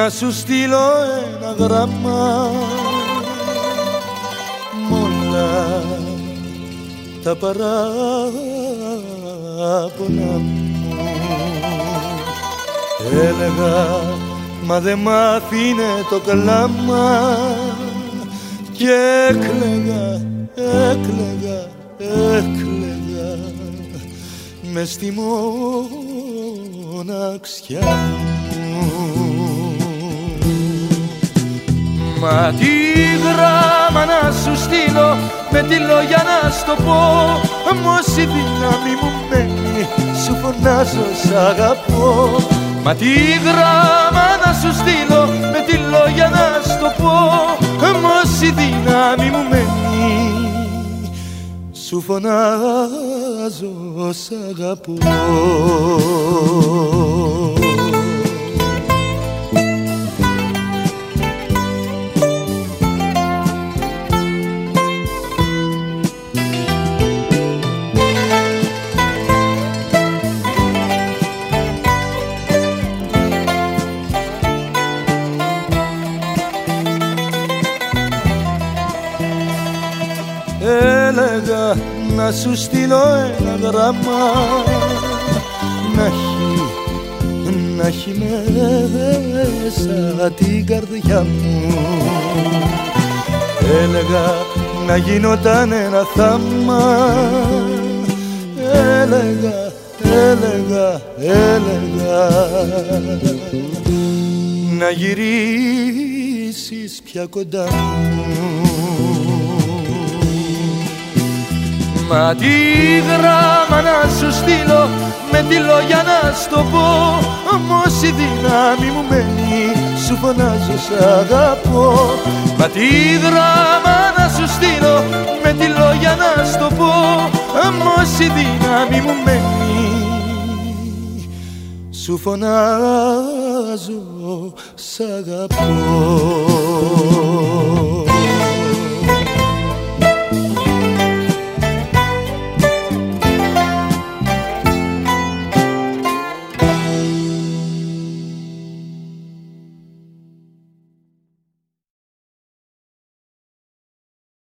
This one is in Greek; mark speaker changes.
Speaker 1: να σου στείλω ένα γράμμα μ' όλα τα παράπονα μου. Έλεγα μα δε μ' άφηνε το κλάμα και έκλαιγα, έκλαιγα, έκλαιγα μες στη μοναξιά μου. Μα τι γράμμα να σου στείλω, με τι λόγια να στο πω, όμως η δύναμη μου μένει, σου φωνάζω σ' αγαπώ. Μα τι γράμμα να σου στείλω, με τι λόγια να στο πω, όμως η δύναμη μου μένει, σου φωνάζω σ' αγαπώ. Έλεγα να σου στείλω ένα γράμμα να έχει μέσα την καρδιά μου. Έλεγα να γινόταν ένα θαύμα, έλεγα, έλεγα, έλεγα να γυρίσεις πια κοντά μου. Μα τι γράμμα να σου στείλω, με τι λόγια να στο πω, όμως η δύναμη μου μένει, σου φωνάζω σ' αγαπώ. Μα τι γράμμα να σου στείλω, με τι λόγια να στο πω, όμως η δύναμη μου μένει, σου φωνάζω σ' αγαπώ.